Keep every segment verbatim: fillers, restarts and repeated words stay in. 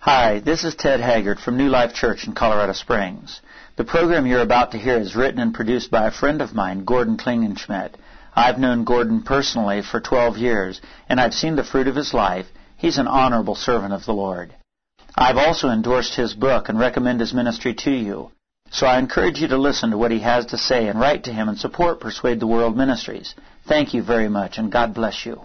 Hi, this is Ted Haggard from New Life Church in Colorado Springs. The program you're about to hear is written and produced by a friend of mine, Gordon Klingenschmidt. I've known Gordon personally for twelve years, and I've seen the fruit of his life. He's an honorable servant of the Lord. I've also endorsed his book and recommend his ministry to you. So I encourage you to listen to what he has to say and write to him and support Persuade the World Ministries. Thank you very much, and God bless you.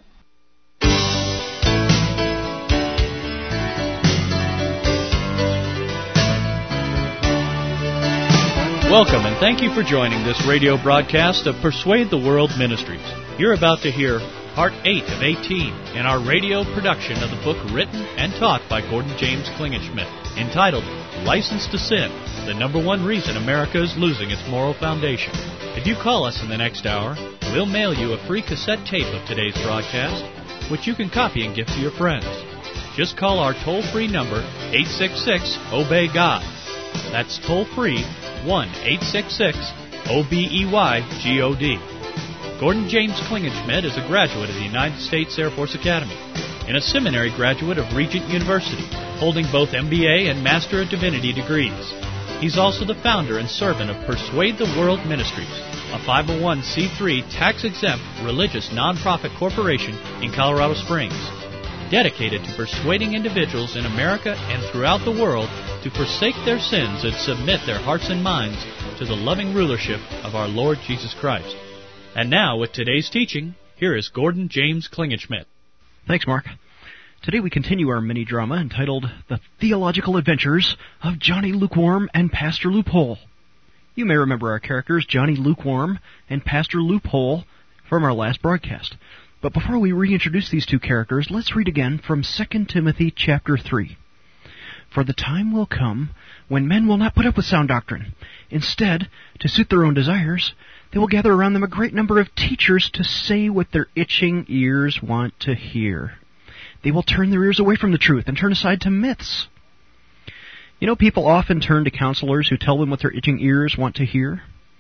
Welcome, and thank you for joining this radio broadcast of Persuade the World Ministries. You're about to hear Part eight of eighteen in our radio production of the book written and taught by Gordon James Klingenschmidt, entitled License to Sin, the number one reason America is losing its moral foundation. If you call us in the next hour, we'll mail you a free cassette tape of today's broadcast, which you can copy and give to your friends. Just call our toll-free number, eight six six, obey God. That's toll-free, one eight six six, O B E Y G O D. Gordon James Klingenschmidt is a graduate of the United States Air Force Academy and a seminary graduate of Regent University, holding both M B A and Master of Divinity degrees. He's also the founder and servant of Persuade the World Ministries, a five oh one c three tax-exempt religious nonprofit corporation in Colorado Springs, dedicated to persuading individuals in America and throughout the world to forsake their sins and submit their hearts and minds to the loving rulership of our Lord Jesus Christ. And now, with today's teaching, here is Gordon James Klingenschmidt. Thanks, Mark. Today we continue our mini-drama entitled The Theological Adventures of Johnny Lukewarm and Pastor Loophole. You may remember our characters, Johnny Lukewarm and Pastor Loophole, from our last broadcast. But before we reintroduce these two characters, let's read again from Second Timothy chapter three. For the time will come when men will not put up with sound doctrine. Instead, to suit their own desires, they will gather around them a great number of teachers to say what their itching ears want to hear. They will turn their ears away from the truth and turn aside to myths. You know, people often turn to counselors who tell them what their itching ears want to hear,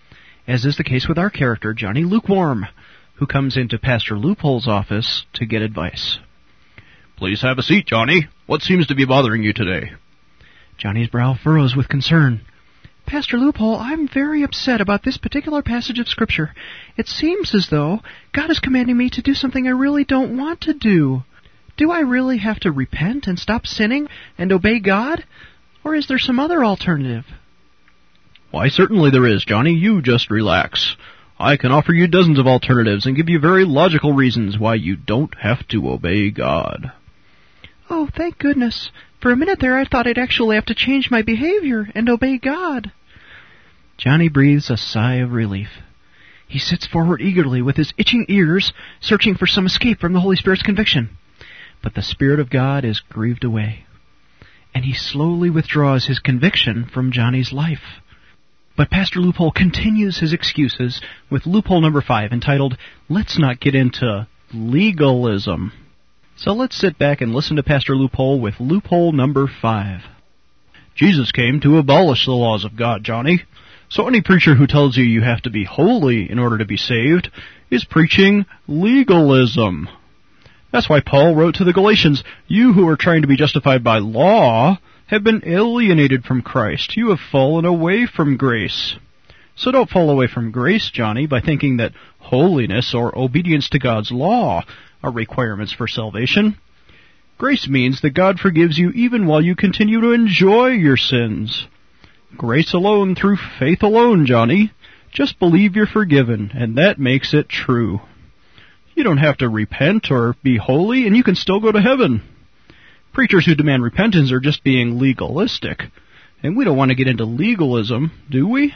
as is the case with our character, Johnny Lukewarm, who comes into Pastor Loophole's office to get advice. Please have a seat, Johnny. What seems to be bothering you today? Johnny's brow furrows with concern. Pastor Loophole, I'm very upset about this particular passage of Scripture. It seems as though God is commanding me to do something I really don't want to do. Do I really have to repent and stop sinning and obey God? Or is there some other alternative? Why, certainly there is, Johnny. You just relax. I can offer you dozens of alternatives and give you very logical reasons why you don't have to obey God. Oh, thank goodness. For a minute there I thought I'd actually have to change my behavior and obey God. Johnny breathes a sigh of relief. He sits forward eagerly with his itching ears, searching for some escape from the Holy Spirit's conviction. But the Spirit of God is grieved away, and he slowly withdraws his conviction from Johnny's life. But Pastor Loophole continues his excuses with loophole number five, entitled, Let's Not Get Into Legalism. So let's sit back and listen to Pastor Loophole with loophole number five. Jesus came to abolish the laws of God, Johnny. So any preacher who tells you you have to be holy in order to be saved is preaching legalism. That's why Paul wrote to the Galatians, You who are trying to be justified by law have been alienated from Christ. You have fallen away from grace. So don't fall away from grace, Johnny, by thinking that holiness or obedience to God's law are requirements for salvation. Grace means that God forgives you even while you continue to enjoy your sins. Grace alone through faith alone, Johnny. Just believe you're forgiven, and that makes it true. You don't have to repent or be holy, and you can still go to heaven. Preachers who demand repentance are just being legalistic, and we don't want to get into legalism, do we?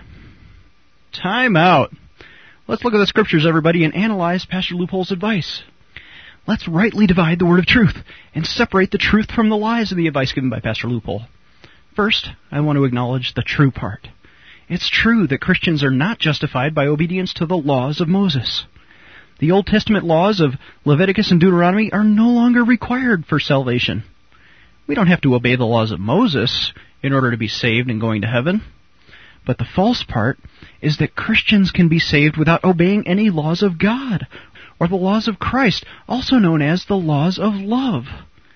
Time out. Let's look at the Scriptures, everybody, and analyze Pastor Loophole's advice. Let's rightly divide the word of truth and separate the truth from the lies of the advice given by Pastor Loophole. First, I want to acknowledge the true part. It's true that Christians are not justified by obedience to the laws of Moses. The Old Testament laws of Leviticus and Deuteronomy are no longer required for salvation. We don't have to obey the laws of Moses in order to be saved and going to heaven. But the false part is that Christians can be saved without obeying any laws of God, or the laws of Christ, also known as the laws of love.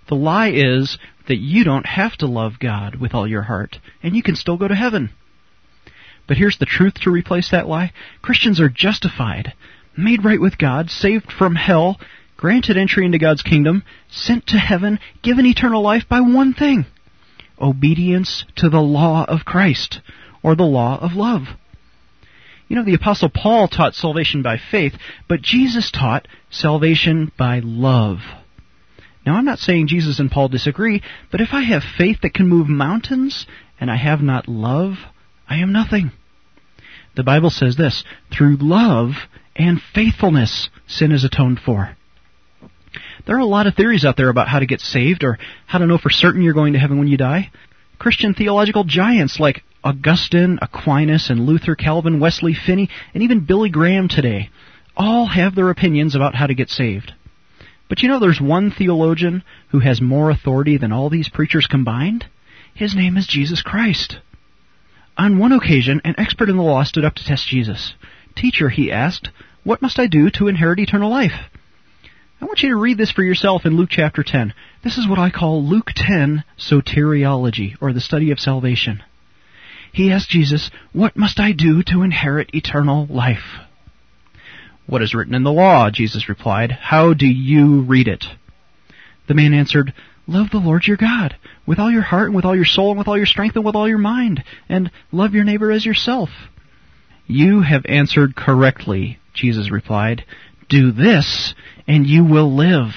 The lie is that you don't have to love God with all your heart, and you can still go to heaven. But here's the truth to replace that lie. Christians are justified, made right with God, saved from hell, granted entry into God's kingdom, sent to heaven, given eternal life by one thing: obedience to the law of Christ, or the law of love. You know, the Apostle Paul taught salvation by faith, but Jesus taught salvation by love. Now, I'm not saying Jesus and Paul disagree, but if I have faith that can move mountains, and I have not love, I am nothing. The Bible says this: through love and faithfulness, sin is atoned for. There are a lot of theories out there about how to get saved, or how to know for certain you're going to heaven when you die. Christian theological giants like Augustine, Aquinas, and Luther, Calvin, Wesley, Finney, and even Billy Graham today all have their opinions about how to get saved. But you know, there's one theologian who has more authority than all these preachers combined. His name is Jesus Christ. On one occasion, an expert in the law stood up to test Jesus. "Teacher," he asked, "what must I do to inherit eternal life?" I want you to read this for yourself in Luke chapter ten. This is what I call Luke ten soteriology, or the study of salvation. He asked Jesus, "What must I do to inherit eternal life?" "What is written in the law?" Jesus replied. "How do you read it?" The man answered, "Love the Lord your God with all your heart and with all your soul and with all your strength and with all your mind, and love your neighbor as yourself." "You have answered correctly," Jesus replied. "Do this, and you will live."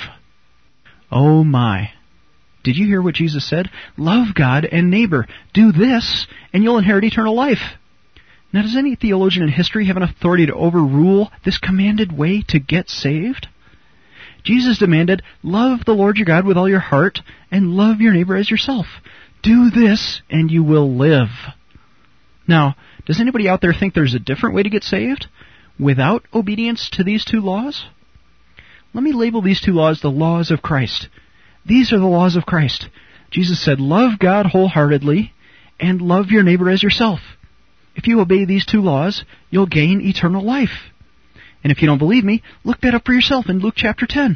Oh my. Did you hear what Jesus said? Love God and neighbor. Do this, and you'll inherit eternal life. Now, does any theologian in history have an authority to overrule this commanded way to get saved? Jesus demanded, love the Lord your God with all your heart, and love your neighbor as yourself. Do this, and you will live. Now, does anybody out there think there's a different way to get saved without obedience to these two laws? Let me label these two laws the laws of Christ. These are the laws of Christ. Jesus said, love God wholeheartedly, and love your neighbor as yourself. If you obey these two laws, you'll gain eternal life. And if you don't believe me, look that up for yourself in Luke chapter ten.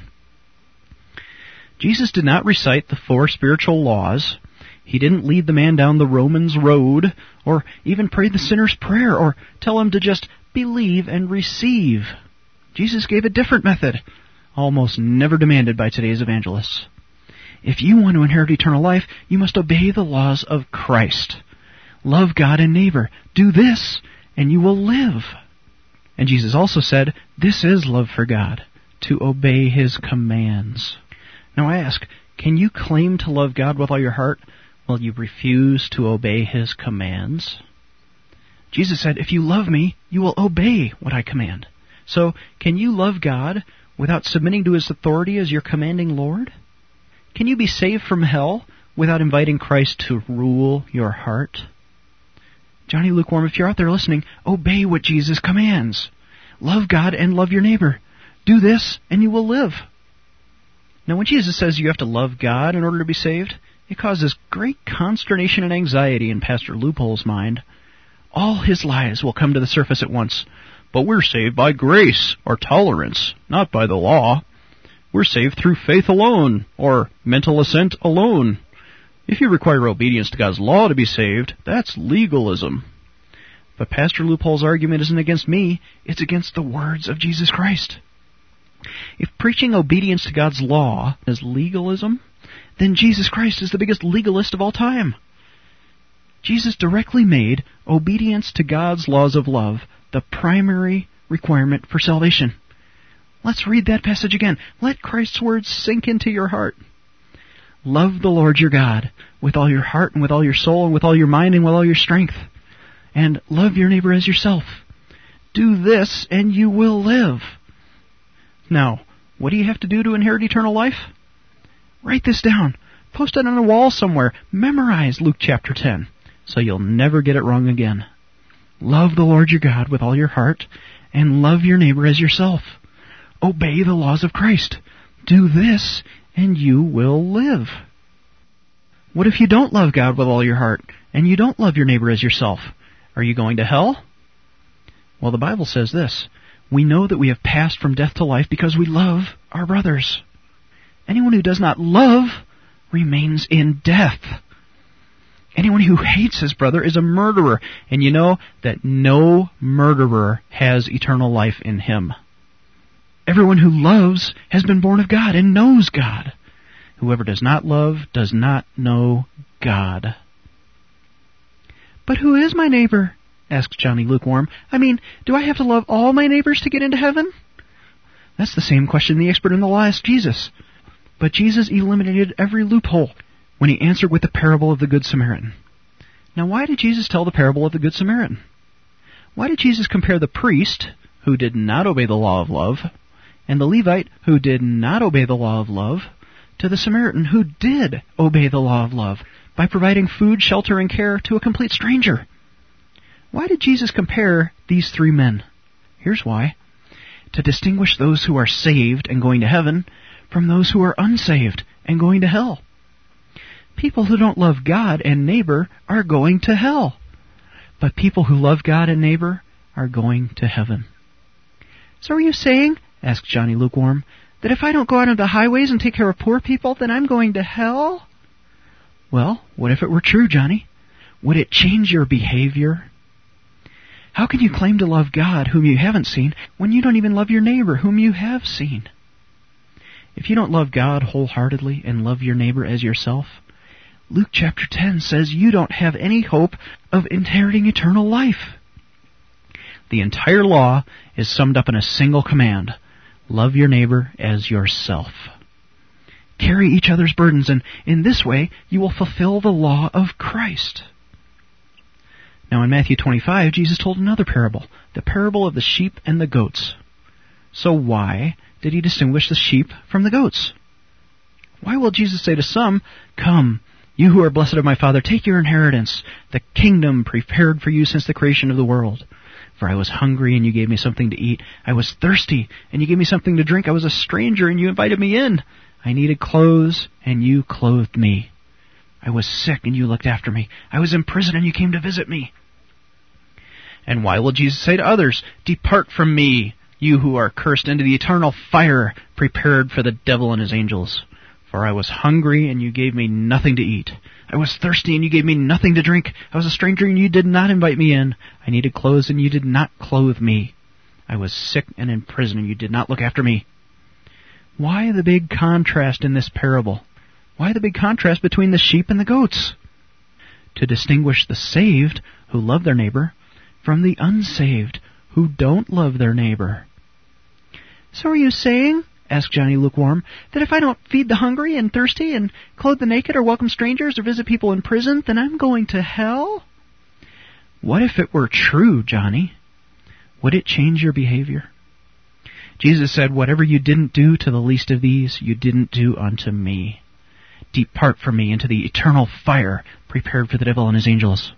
Jesus did not recite the four spiritual laws. He didn't lead the man down the Romans road, or even pray the sinner's prayer, or tell him to just believe and receive. Jesus gave a different method, almost never demanded by today's evangelists. If you want to inherit eternal life, you must obey the laws of Christ. Love God and neighbor. Do this, and you will live. And Jesus also said, this is love for God, to obey His commands. Now I ask, can you claim to love God with all your heart while you refuse to obey His commands? Jesus said, if you love me, you will obey what I command. So, can you love God without submitting to His authority as your commanding Lord? Can you be saved from hell without inviting Christ to rule your heart? Johnny Lukewarm, if you're out there listening, obey what Jesus commands. Love God and love your neighbor. Do this, and you will live. Now, when Jesus says you have to love God in order to be saved, it causes great consternation and anxiety in Pastor Loophole's mind. All his lies will come to the surface at once. But we're saved by grace, or tolerance, not by the law. We're saved through faith alone, or mental assent alone. If you require obedience to God's law to be saved, that's legalism. But Pastor Loophole's argument isn't against me, it's against the words of Jesus Christ. If preaching obedience to God's law is legalism, then Jesus Christ is the biggest legalist of all time. Jesus directly made obedience to God's laws of love the primary requirement for salvation. Let's read that passage again. Let Christ's words sink into your heart. Love the Lord your God with all your heart and with all your soul and with all your mind and with all your strength. And love your neighbor as yourself. Do this and you will live. Now, what do you have to do to inherit eternal life? Write this down. Post it on a wall somewhere. Memorize Luke chapter ten so you'll never get it wrong again. Love the Lord your God with all your heart and love your neighbor as yourself. Obey the laws of Christ. Do this and you will live. What if you don't love God with all your heart, and you don't love your neighbor as yourself? Are you going to hell? Well, the Bible says this. We know that we have passed from death to life because we love our brothers. Anyone who does not love remains in death. Anyone who hates his brother is a murderer, and you know that no murderer has eternal life in him. Everyone who loves has been born of God and knows God. Whoever does not love does not know God. But who is my neighbor? Asks Johnny Lukewarm. I mean, do I have to love all my neighbors to get into heaven? That's the same question the expert in the law asked Jesus. But Jesus eliminated every loophole when he answered with the parable of the Good Samaritan. Now, why did Jesus tell the parable of the Good Samaritan? Why did Jesus compare the priest, who did not obey the law of love, and the Levite, who did not obey the law of love, to the Samaritan, who did obey the law of love, by providing food, shelter, and care to a complete stranger? Why did Jesus compare these three men? Here's why. To distinguish those who are saved and going to heaven from those who are unsaved and going to hell. People who don't love God and neighbor are going to hell. But people who love God and neighbor are going to heaven. So are you saying, asked Johnny Lukewarm, that if I don't go out into the highways and take care of poor people, then I'm going to hell? Well, what if it were true, Johnny? Would it change your behavior? How can you claim to love God, whom you haven't seen, when you don't even love your neighbor, whom you have seen? If you don't love God wholeheartedly and love your neighbor as yourself, Luke chapter ten says you don't have any hope of inheriting eternal life. The entire law is summed up in a single command. Love your neighbor as yourself. Carry each other's burdens, and in this way you will fulfill the law of Christ. Now in Matthew twenty-five, Jesus told another parable, the parable of the sheep and the goats. So why did he distinguish the sheep from the goats? Why will Jesus say to some, "Come, you who are blessed of my Father, take your inheritance, the kingdom prepared for you since the creation of the world. For I was hungry, and you gave me something to eat. I was thirsty, and you gave me something to drink. I was a stranger, and you invited me in. I needed clothes, and you clothed me. I was sick, and you looked after me. I was in prison, and you came to visit me." And why will Jesus say to others, "Depart from me, you who are cursed, into the eternal fire prepared for the devil and his angels? For I was hungry, and you gave me nothing to eat. I was thirsty, and you gave me nothing to drink. I was a stranger, and you did not invite me in. I needed clothes, and you did not clothe me. I was sick and in prison, and you did not look after me." Why the big contrast in this parable? Why the big contrast between the sheep and the goats? To distinguish the saved, who love their neighbor, from the unsaved, who don't love their neighbor. So are you saying, asked Johnny Lukewarm, that if I don't feed the hungry and thirsty and clothe the naked or welcome strangers or visit people in prison, then I'm going to hell? What if it were true, Johnny? Would it change your behavior? Jesus said, "Whatever you didn't do to the least of these, you didn't do unto me. Depart from me into the eternal fire prepared for the devil and his angels."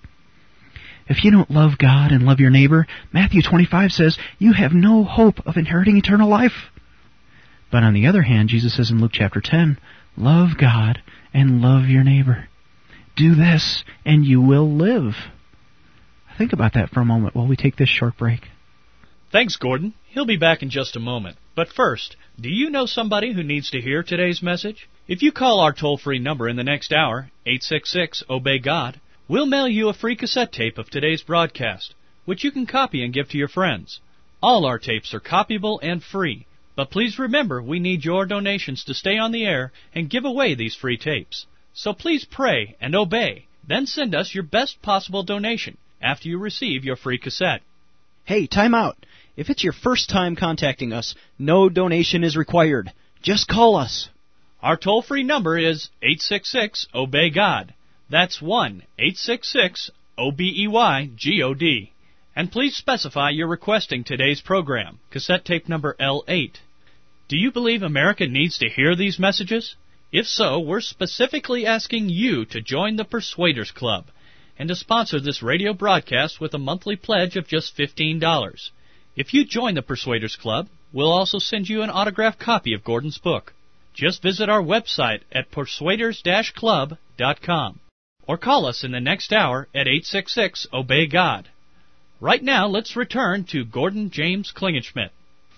If you don't love God and love your neighbor, Matthew twenty-five says you have no hope of inheriting eternal life. But on the other hand, Jesus says in Luke chapter ten, love God and love your neighbor. Do this and you will live. Think about that for a moment while we take this short break. Thanks, Gordon. He'll be back in just a moment. But first, do you know somebody who needs to hear today's message? If you call our toll-free number in the next hour, eight six six, obey God, we'll mail you a free cassette tape of today's broadcast, which you can copy and give to your friends. All our tapes are copyable and free, but please remember we need your donations to stay on the air and give away these free tapes. So please pray and obey, then send us your best possible donation after you receive your free cassette. Hey, time out. If it's your first time contacting us, no donation is required. Just call us. Our toll-free number is eight six six, obey God. That's one eight six six, O B E Y G O D. And please specify you're requesting today's program, cassette tape number L eight. Do you believe America needs to hear these messages? If so, we're specifically asking you to join the Persuaders Club and to sponsor this radio broadcast with a monthly pledge of just fifteen dollars. If you join the Persuaders Club, we'll also send you an autographed copy of Gordon's book. Just visit our website at persuaders dash club dot com or call us in the next hour at eight six six, obey God. Right now, let's return to Gordon James Klingenschmitt.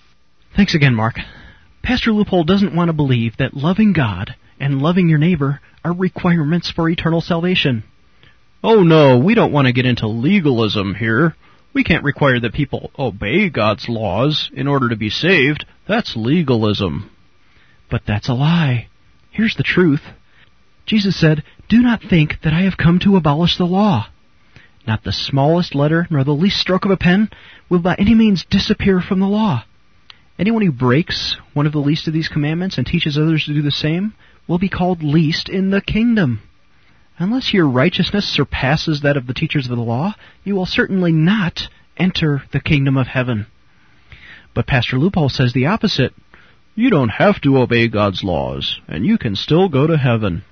Thanks again, Mark. Pastor Loophole doesn't want to believe that loving God and loving your neighbor are requirements for eternal salvation. Oh no, we don't want to get into legalism here. We can't require that people obey God's laws in order to be saved. That's legalism. But that's a lie. Here's the truth. Jesus said, "Do not think that I have come to abolish the law. Not the smallest letter nor the least stroke of a pen will by any means disappear from the law. Anyone who breaks one of the least of these commandments and teaches others to do the same will be called least in the kingdom. Unless your righteousness surpasses that of the teachers of the law, you will certainly not enter the kingdom of heaven." But Pastor Loophole says the opposite. You don't have to obey God's laws, and you can still go to heaven.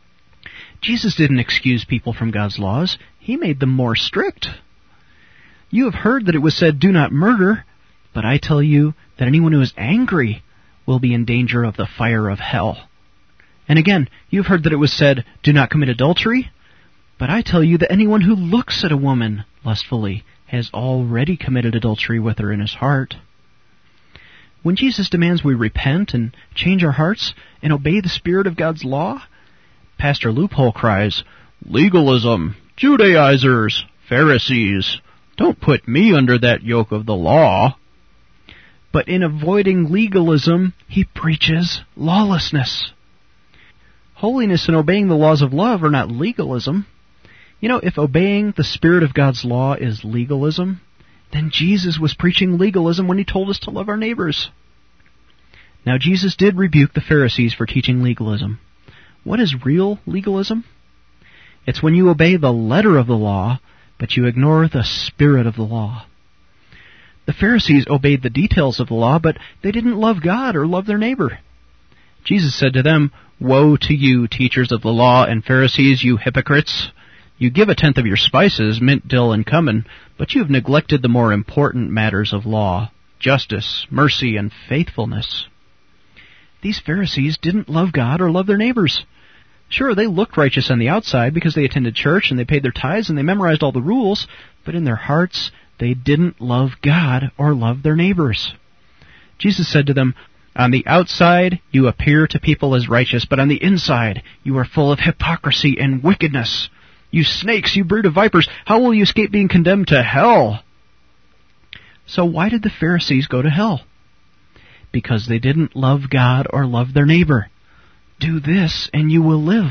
Jesus didn't excuse people from God's laws. He made them more strict. You have heard that it was said, "Do not murder," but I tell you that anyone who is angry will be in danger of the fire of hell. And again, you've heard that it was said, "Do not commit adultery," but I tell you that anyone who looks at a woman lustfully has already committed adultery with her in his heart. When Jesus demands we repent and change our hearts and obey the spirit of God's law, Pastor Loophole cries, "Legalism, Judaizers, Pharisees, don't put me under that yoke of the law." But in avoiding legalism, he preaches lawlessness. Holiness and obeying the laws of love are not legalism. You know, if obeying the spirit of God's law is legalism, then Jesus was preaching legalism when he told us to love our neighbors. Now, Jesus did rebuke the Pharisees for teaching legalism. What is real legalism? It's when you obey the letter of the law, but you ignore the spirit of the law. The Pharisees obeyed the details of the law, but they didn't love God or love their neighbor. Jesus said to them, "Woe to you, teachers of the law and Pharisees, you hypocrites! You give a tenth of your spices, mint, dill, and cumin, but you have neglected the more important matters of law, justice, mercy, and faithfulness." These Pharisees didn't love God or love their neighbors. Sure, they looked righteous on the outside because they attended church and they paid their tithes and they memorized all the rules, but in their hearts, they didn't love God or love their neighbors. Jesus said to them, "On the outside, you appear to people as righteous, but on the inside, you are full of hypocrisy and wickedness. You snakes, you brood of vipers, how will you escape being condemned to hell?" So why did the Pharisees go to hell? Because they didn't love God or love their neighbor. Do this and you will live.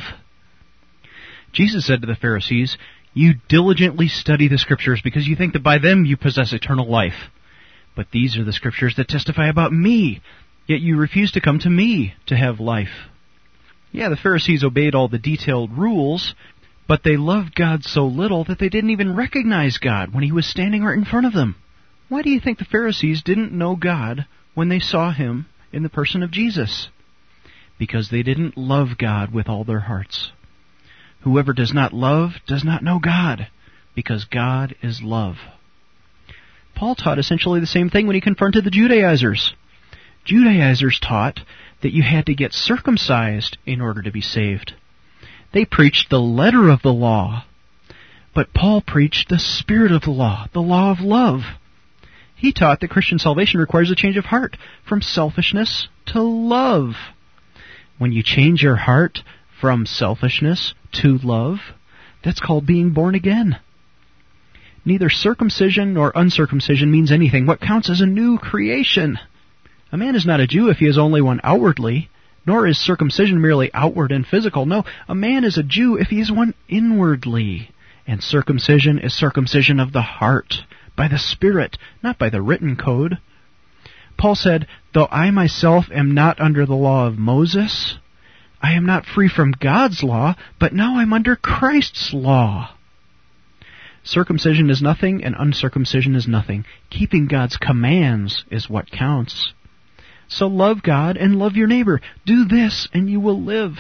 Jesus said to the Pharisees, "You diligently study the Scriptures because you think that by them you possess eternal life. But these are the Scriptures that testify about me, yet you refuse to come to me to have life." Yeah, the Pharisees obeyed all the detailed rules, but they loved God so little that they didn't even recognize God when he was standing right in front of them. Why do you think the Pharisees didn't know God when they saw him in the person of Jesus? Because they didn't love God with all their hearts. Whoever does not love does not know God, because God is love. Paul taught essentially the same thing when he confronted the Judaizers. Judaizers taught that you had to get circumcised in order to be saved. They preached the letter of the law, but Paul preached the spirit of the law, the law of love. He taught that Christian salvation requires a change of heart from selfishness to love. When you change your heart from selfishness to love, that's called being born again. Neither circumcision nor uncircumcision means anything. What counts is a new creation. A man is not a Jew if he is only one outwardly, nor is circumcision merely outward and physical. No, a man is a Jew if he is one inwardly. And circumcision is circumcision of the heart, by the Spirit, not by the written code. Paul said, "Though I myself am not under the law of Moses, I am not free from God's law, but now I'm under Christ's law." Circumcision is nothing, and uncircumcision is nothing. Keeping God's commands is what counts. So love God and love your neighbor. Do this and you will live.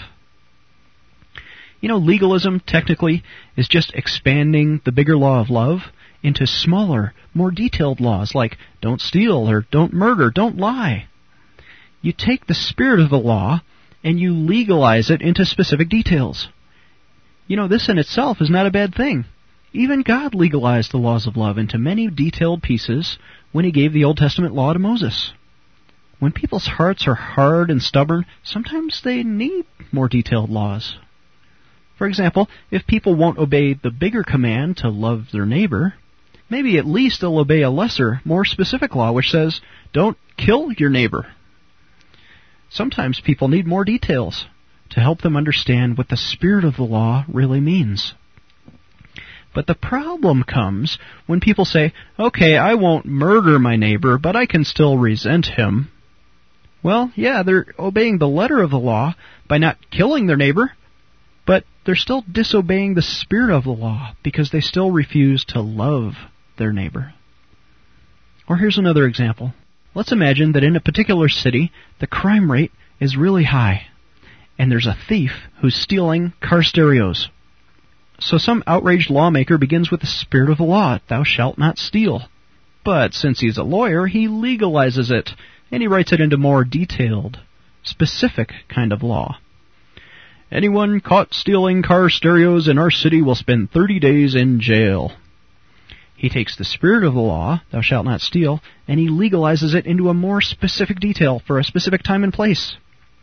You know, legalism, technically, is just expanding the bigger law of love into smaller, more detailed laws like don't steal or don't murder, don't lie. You take the spirit of the law and you legalize it into specific details. You know, this in itself is not a bad thing. Even God legalized the laws of love into many detailed pieces when he gave the Old Testament law to Moses. When people's hearts are hard and stubborn, sometimes they need more detailed laws. For example, if people won't obey the bigger command to love their neighbor, maybe at least they'll obey a lesser, more specific law which says, don't kill your neighbor. Sometimes people need more details to help them understand what the spirit of the law really means. But the problem comes when people say, okay, I won't murder my neighbor, but I can still resent him. Well, yeah, they're obeying the letter of the law by not killing their neighbor, but they're still disobeying the spirit of the law because they still refuse to love their neighbor. Or here's another example. Let's imagine that in a particular city, the crime rate is really high, and there's a thief who's stealing car stereos. So some outraged lawmaker begins with the spirit of the law, thou shalt not steal. But since he's a lawyer, he legalizes it, and he writes it into more detailed, specific kind of law. Anyone caught stealing car stereos in our city will spend thirty days in jail. He takes the spirit of the law, thou shalt not steal, and he legalizes it into a more specific detail for a specific time and place.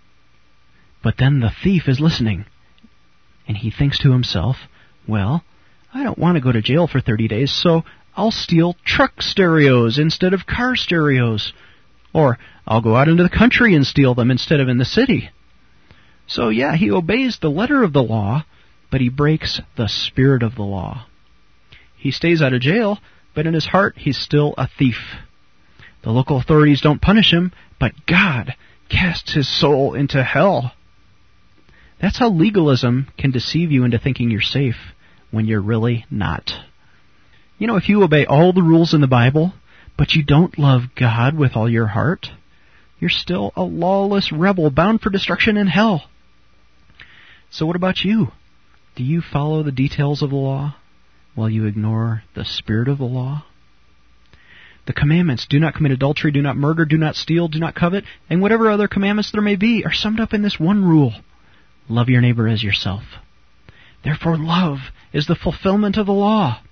But then the thief is listening, and he thinks to himself, well, I don't want to go to jail for thirty days, so I'll steal truck stereos instead of car stereos. Or I'll go out into the country and steal them instead of in the city. So yeah, he obeys the letter of the law, but he breaks the spirit of the law. He stays out of jail, but in his heart he's still a thief. The local authorities don't punish him, but God casts his soul into hell. That's how legalism can deceive you into thinking you're safe when you're really not. You know, if you obey all the rules in the Bible, but you don't love God with all your heart, you're still a lawless rebel bound for destruction in hell. So what about you? Do you follow the details of the law while you ignore the spirit of the law? The commandments, do not commit adultery, do not murder, do not steal, do not covet, and whatever other commandments there may be, are summed up in this one rule: love your neighbor as yourself. Therefore, love is the fulfillment of the law.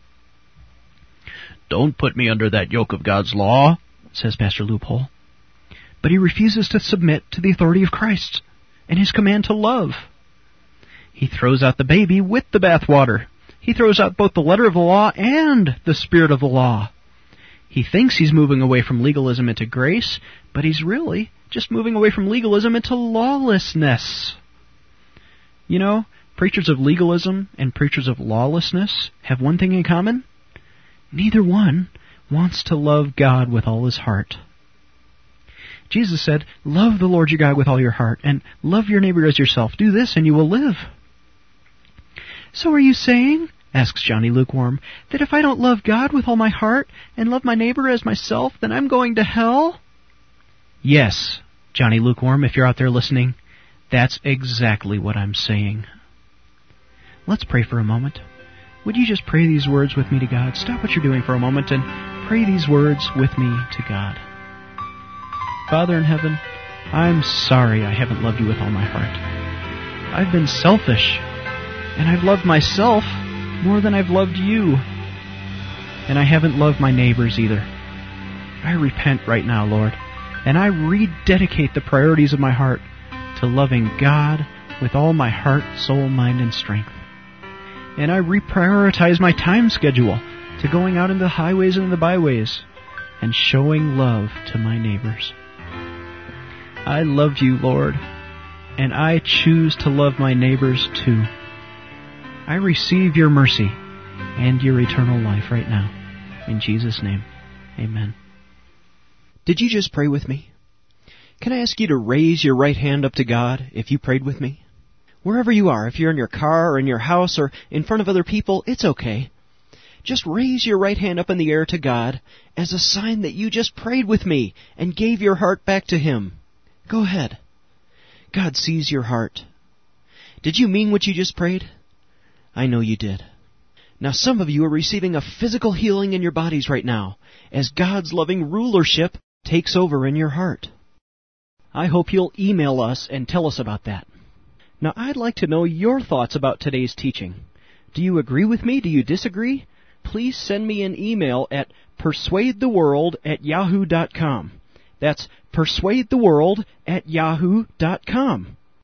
Don't put me under that yoke of God's law, says Pastor Loophole. But he refuses to submit to the authority of Christ and his command to love. He throws out the baby with the bathwater. He throws out both the letter of the law and the spirit of the law. He thinks he's moving away from legalism into grace, but he's really just moving away from legalism into lawlessness. You know, preachers of legalism and preachers of lawlessness have one thing in common. Neither one wants to love God with all his heart. Jesus said, love the Lord your God with all your heart, and love your neighbor as yourself. Do this and you will live. So are you saying, asks Johnny Lukewarm, that if I don't love God with all my heart and love my neighbor as myself, then I'm going to hell? Yes, Johnny Lukewarm, if you're out there listening, that's exactly what I'm saying. Let's pray for a moment. Would you just pray these words with me to God? Stop what you're doing for a moment and pray these words with me to God. Father in heaven, I'm sorry I haven't loved you with all my heart. I've been selfish, and I've loved myself more than I've loved you. And I haven't loved my neighbors either. I repent right now, Lord, and I rededicate the priorities of my heart to loving God with all my heart, soul, mind, and strength. And I reprioritize my time schedule to going out into the highways and the byways and showing love to my neighbors. I love you, Lord, and I choose to love my neighbors too. I receive your mercy and your eternal life right now. In Jesus' name, amen. Did you just pray with me? Can I ask you to raise your right hand up to God if you prayed with me? Wherever you are, if you're in your car or in your house or in front of other people, it's okay. Just raise your right hand up in the air to God as a sign that you just prayed with me and gave your heart back to Him. Go ahead. God sees your heart. Did you mean what you just prayed? I know you did. Now some of you are receiving a physical healing in your bodies right now as God's loving rulership takes over in your heart. I hope you'll email us and tell us about that. Now, I'd like to know your thoughts about today's teaching. Do you agree with me? Do you disagree? Please send me an email at persuade the world at yahoo dot com. That's persuade the world at yahoo dot com.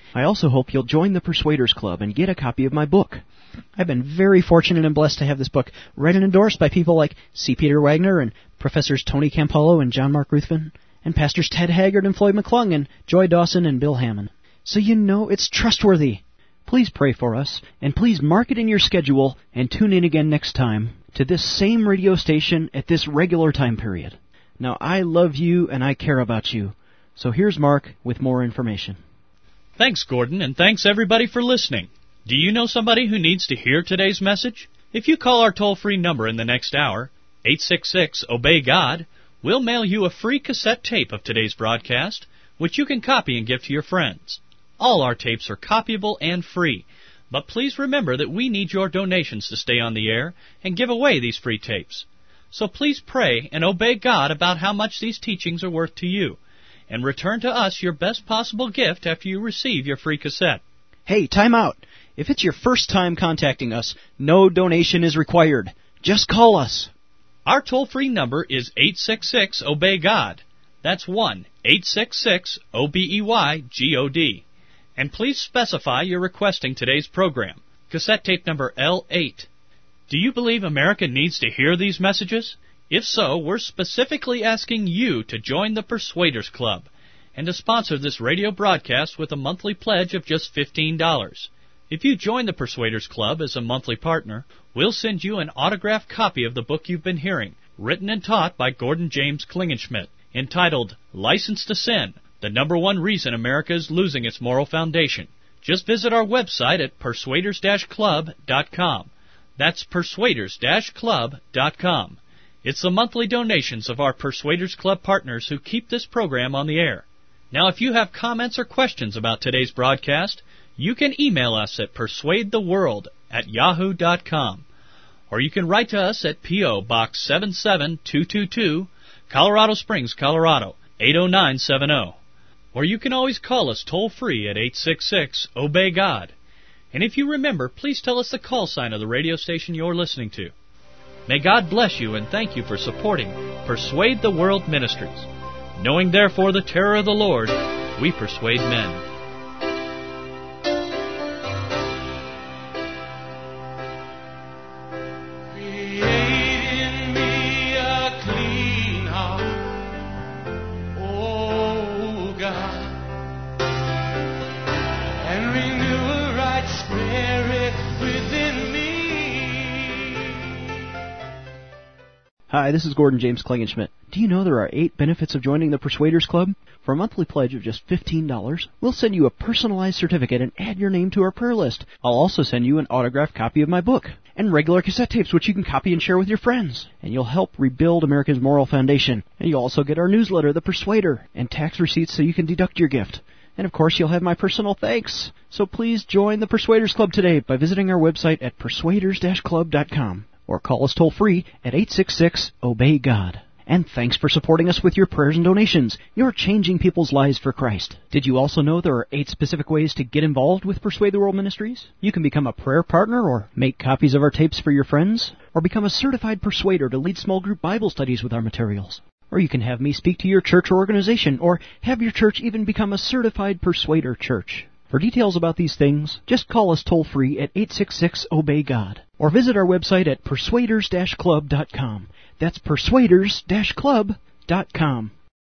I also hope you'll join the Persuaders Club and get a copy of my book. I've been very fortunate and blessed to have this book read and endorsed by people like C. Peter Wagner and Professors Tony Campolo and John Mark Ruthven, and Pastors Ted Haggard and Floyd McClung and Joy Dawson and Bill Hammond. So you know it's trustworthy. Please pray for us, and please mark it in your schedule and tune in again next time to this same radio station at this regular time period. Now, I love you and I care about you. So here's Mark with more information. Thanks, Gordon, and thanks everybody for listening. Do you know somebody who needs to hear today's message? If you call our toll-free number in the next hour, eight six six, obey God, we'll mail you a free cassette tape of today's broadcast, which you can copy and give to your friends. All our tapes are copyable and free, but please remember that we need your donations to stay on the air and give away these free tapes. So please pray and obey God about how much these teachings are worth to you, and return to us your best possible gift after you receive your free cassette. Hey, time out. If it's your first time contacting us, no donation is required. Just call us. Our toll-free number is eight six six, obey God. That's one eight six six, O B E Y G O D. And please specify you're requesting today's program, cassette tape number L eight. Do you believe America needs to hear these messages? If so, we're specifically asking you to join the Persuaders Club and to sponsor this radio broadcast with a monthly pledge of just fifteen dollars. If you join the Persuaders Club as a monthly partner, we'll send you an autographed copy of the book you've been hearing, written and taught by Gordon James Klingenschmitt, entitled License to Sin, the number one reason America is losing its moral foundation. Just visit our website at persuaders dash club dot com. That's persuaders dash club dot com. It's the monthly donations of our Persuaders Club partners who keep this program on the air. Now, if you have comments or questions about today's broadcast, you can email us at persuadetheworld at yahoo dot com. Or you can write to us at P O. Box seven seven two two two, Colorado Springs, Colorado, eight oh nine seven oh. Or you can always call us toll-free at eight six six, obey God. And if you remember, please tell us the call sign of the radio station you're listening to. May God bless you, and thank you for supporting Persuade the World Ministries. Knowing therefore the terror of the Lord, we persuade men. Hi, this is Gordon James Klingenschmitt. Do you know there are eight benefits of joining the Persuaders Club? For a monthly pledge of just fifteen dollars, we'll send you a personalized certificate and add your name to our prayer list. I'll also send you an autographed copy of my book and regular cassette tapes which you can copy and share with your friends. And you'll help rebuild America's moral foundation. And you'll also get our newsletter, The Persuader, and tax receipts so you can deduct your gift. And of course, you'll have my personal thanks. So please join the Persuaders Club today by visiting our website at persuaders dash club dot com. Or call us toll-free at eight six six, obey God. And thanks for supporting us with your prayers and donations. You're changing people's lives for Christ. Did you also know there are eight specific ways to get involved with Persuade the World Ministries? You can become a prayer partner or make copies of our tapes for your friends, or become a certified persuader to lead small group Bible studies with our materials. Or you can have me speak to your church or organization, or have your church even become a certified persuader church. For details about these things, just call us toll-free at eight six six, obey God, or visit our website at persuaders dash club dot com. That's persuaders dash club dot com.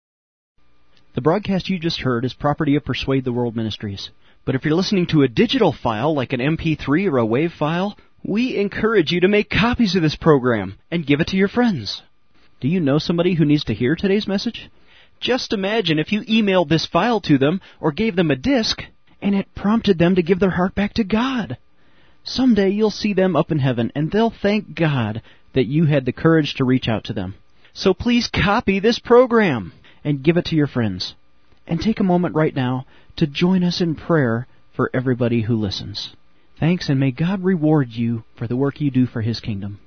The broadcast you just heard is property of Persuade the World Ministries. But if you're listening to a digital file like an M P three or a WAV file, we encourage you to make copies of this program and give it to your friends. Do you know somebody who needs to hear today's message? Just imagine if you emailed this file to them or gave them a disc, and it prompted them to give their heart back to God. Someday you'll see them up in heaven, and they'll thank God that you had the courage to reach out to them. So please copy this program and give it to your friends. And take a moment right now to join us in prayer for everybody who listens. Thanks, and may God reward you for the work you do for His kingdom.